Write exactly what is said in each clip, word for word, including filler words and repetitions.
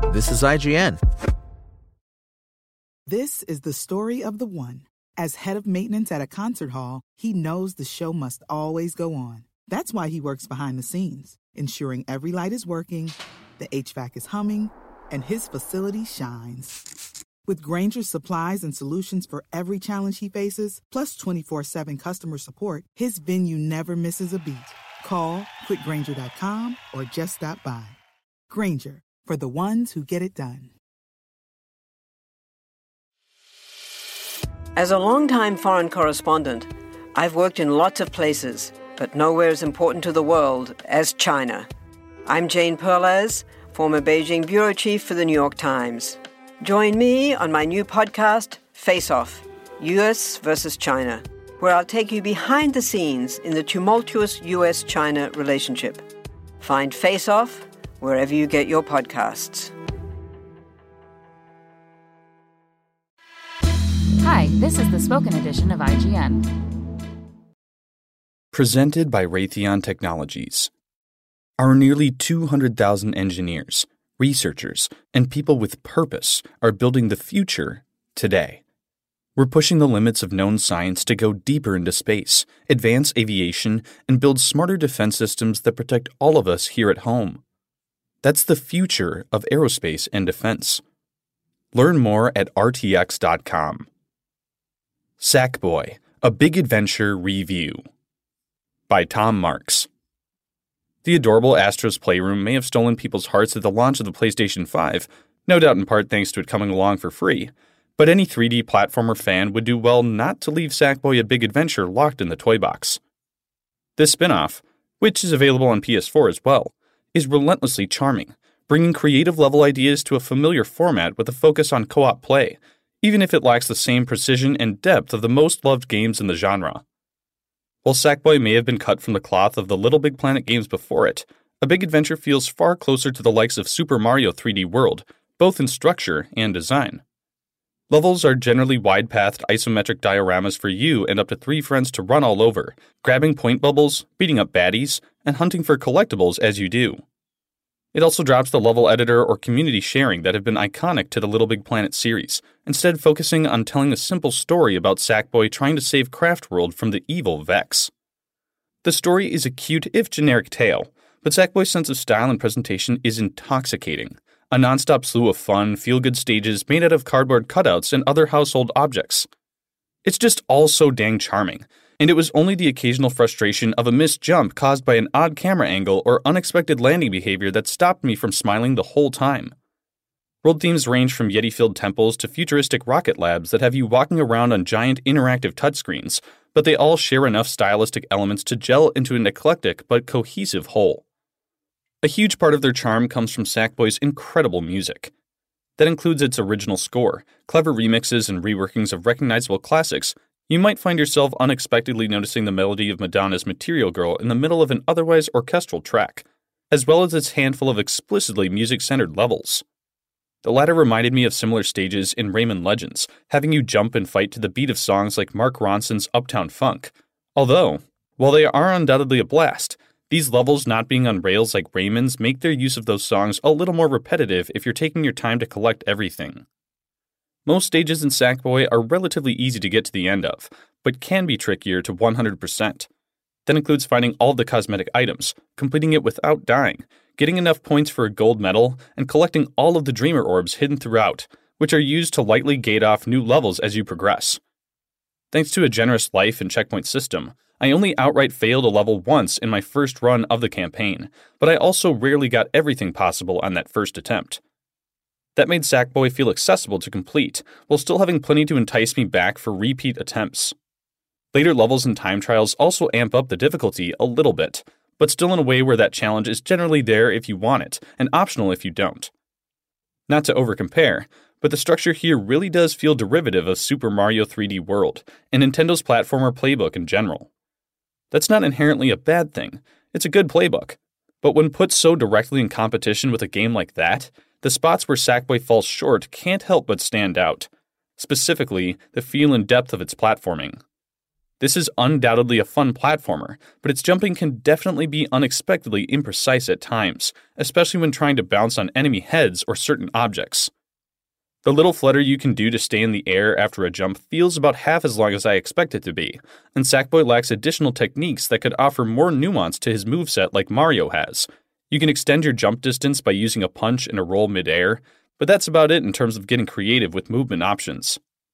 This is I G N. This is the story of the one. As head of maintenance at a concert hall, he knows the show must always go on. That's why he works behind the scenes, ensuring every light is working, the H V A C is humming, and his facility shines. With Grainger's supplies and solutions for every challenge he faces, plus twenty-four seven customer support, his venue never misses a beat. Call quick grainger dot com or just stop by. Grainger, for the ones who get it done. As a longtime foreign correspondent, I've worked in lots of places, but nowhere as important to the world as China. I'm Jane Perlez, former Beijing bureau chief for the New York Times. Join me on my new podcast, Face Off, U S versus China, where I'll take you behind the scenes in the tumultuous U S China relationship. Find Face Off wherever you get your podcasts. Hi, this is the spoken edition of I G N. Presented by Raytheon Technologies. Our nearly two hundred thousand engineers, researchers, and people with purpose are building the future today. We're pushing the limits of known science to go deeper into space, advance aviation, and build smarter defense systems that protect all of us here at home. That's the future of aerospace and defense. Learn more at R T X dot com. Sackboy: A Big Adventure Review by Tom Marks. The adorable Astro's Playroom may have stolen people's hearts at the launch of the PlayStation five, no doubt in part thanks to it coming along for free, but any three D platformer fan would do well not to leave Sackboy: A Big Adventure locked in the toy box. This spin-off, which is available on P S four as well, is relentlessly charming, bringing creative-level ideas to a familiar format with a focus on co-op play, even if it lacks the same precision and depth of the most loved games in the genre. While Sackboy may have been cut from the cloth of the Little Big Planet games before it, A Big Adventure feels far closer to the likes of Super Mario three D World, both in structure and design. Levels are generally wide-pathed isometric dioramas for you and up to three friends to run all over, grabbing point bubbles, beating up baddies, and hunting for collectibles as you do. It also drops the level editor or community sharing that have been iconic to the Little Big Planet series, instead focusing on telling a simple story about Sackboy trying to save Craftworld from the evil Vex. The story is a cute, if generic tale, but Sackboy's sense of style and presentation is intoxicating. A non-stop slew of fun, feel-good stages made out of cardboard cutouts and other household objects. It's just all so dang charming, and it was only the occasional frustration of a missed jump caused by an odd camera angle or unexpected landing behavior that stopped me from smiling the whole time. World themes range from Yeti-filled temples to futuristic rocket labs that have you walking around on giant interactive touchscreens, but they all share enough stylistic elements to gel into an eclectic but cohesive whole. A huge part of their charm comes from Sackboy's incredible music. That includes its original score, clever remixes and reworkings of recognizable classics. You might find yourself unexpectedly noticing the melody of Madonna's Material Girl in the middle of an otherwise orchestral track, as well as its handful of explicitly music-centered levels. The latter reminded me of similar stages in Rayman Legends, having you jump and fight to the beat of songs like Mark Ronson's Uptown Funk. Although, while they are undoubtedly a blast, these levels not being on rails like Rayman's make their use of those songs a little more repetitive if you're taking your time to collect everything. Most stages in Sackboy are relatively easy to get to the end of, but can be trickier to one hundred percent. That includes finding all the cosmetic items, completing it without dying, getting enough points for a gold medal, and collecting all of the Dreamer Orbs hidden throughout, which are used to lightly gate off new levels as you progress. Thanks to a generous life and checkpoint system, I only outright failed a level once in my first run of the campaign, but I also rarely got everything possible on that first attempt. That made Sackboy feel accessible to complete, while still having plenty to entice me back for repeat attempts. Later levels and time trials also amp up the difficulty a little bit, but still in a way where that challenge is generally there if you want it, and optional if you don't. Not to overcompare, but the structure here really does feel derivative of Super Mario three D World, and Nintendo's platformer playbook in general. That's not inherently a bad thing, it's a good playbook, but when put so directly in competition with a game like that, the spots where Sackboy falls short can't help but stand out, specifically the feel and depth of its platforming. This is undoubtedly a fun platformer, but its jumping can definitely be unexpectedly imprecise at times, especially when trying to bounce on enemy heads or certain objects. The little flutter you can do to stay in the air after a jump feels about half as long as I expect it to be, and Sackboy lacks additional techniques that could offer more nuance to his moveset like Mario has. You can extend your jump distance by using a punch and a roll mid-air, but that's about it in terms of getting creative with movement options.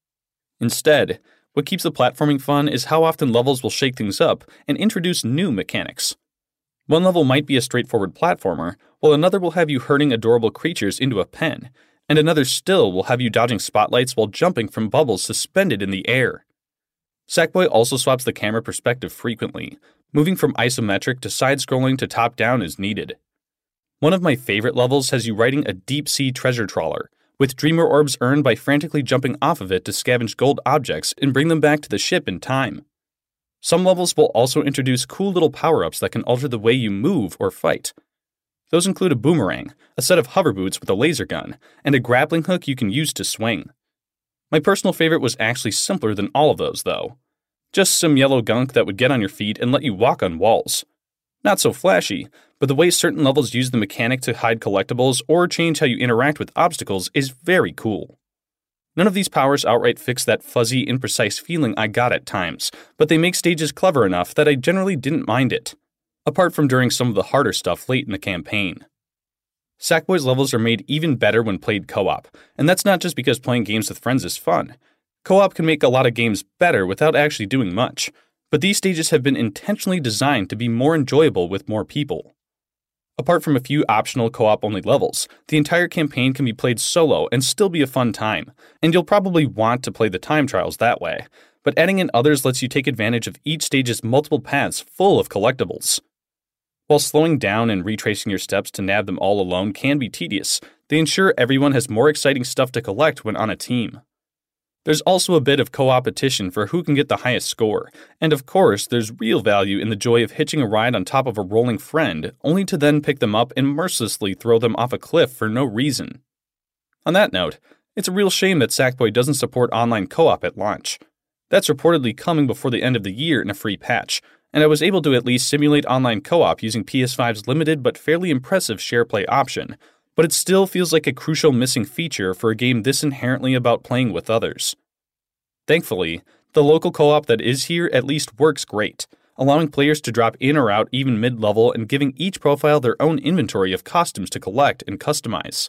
Instead, what keeps the platforming fun is how often levels will shake things up and introduce new mechanics. One level might be a straightforward platformer, while another will have you herding adorable creatures into a pen, and another still will have you dodging spotlights while jumping from bubbles suspended in the air. Sackboy also swaps the camera perspective frequently, moving from isometric to side-scrolling to top-down as needed. One of my favorite levels has you riding a deep-sea treasure trawler, with Dreamer Orbs earned by frantically jumping off of it to scavenge gold objects and bring them back to the ship in time. Some levels will also introduce cool little power-ups that can alter the way you move or fight. Those include a boomerang, a set of hover boots with a laser gun, and a grappling hook you can use to swing. My personal favorite was actually simpler than all of those, though. Just some yellow gunk that would get on your feet and let you walk on walls. Not so flashy, but the way certain levels use the mechanic to hide collectibles or change how you interact with obstacles is very cool. None of these powers outright fix that fuzzy, imprecise feeling I got at times, but they make stages clever enough that I generally didn't mind it, apart from during some of the harder stuff late in the campaign. Sackboy's levels are made even better when played co-op, and that's not just because playing games with friends is fun. Co-op can make a lot of games better without actually doing much, but these stages have been intentionally designed to be more enjoyable with more people. Apart from a few optional co-op-only levels, the entire campaign can be played solo and still be a fun time, and you'll probably want to play the time trials that way, but adding in others lets you take advantage of each stage's multiple paths full of collectibles. While slowing down and retracing your steps to nab them all alone can be tedious, they ensure everyone has more exciting stuff to collect when on a team. There's also a bit of co-opetition for who can get the highest score, and of course, there's real value in the joy of hitching a ride on top of a rolling friend, only to then pick them up and mercilessly throw them off a cliff for no reason. On that note, it's a real shame that Sackboy doesn't support online co-op at launch. That's reportedly coming before the end of the year in a free patch, and I was able to at least simulate online co-op using P S five's limited but fairly impressive SharePlay option, but it still feels like a crucial missing feature for a game this inherently about playing with others. Thankfully, the local co-op that is here at least works great, allowing players to drop in or out even mid-level and giving each profile their own inventory of costumes to collect and customize.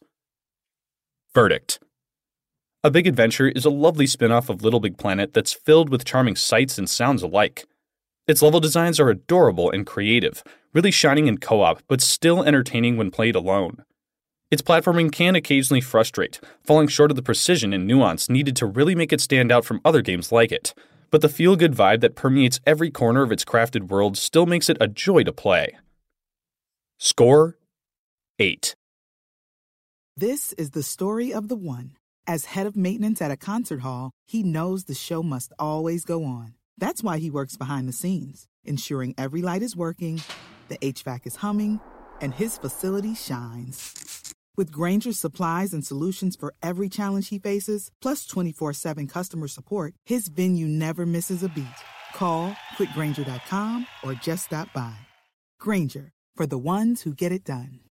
Verdict. A Big Adventure is a lovely spin-off of Little Big Planet that's filled with charming sights and sounds alike. Its level designs are adorable and creative, really shining in co-op, but still entertaining when played alone. Its platforming can occasionally frustrate, falling short of the precision and nuance needed to really make it stand out from other games like it, but the feel-good vibe that permeates every corner of its crafted world still makes it a joy to play. Score: eight. This is the story of the one. As head of maintenance at a concert hall, he knows the show must always go on. That's why he works behind the scenes, ensuring every light is working, the H V A C is humming, and his facility shines. With Grainger's supplies and solutions for every challenge he faces, plus twenty-four seven customer support, his venue never misses a beat. Call quick grainger dot com or just stop by. Grainger, for the ones who get it done.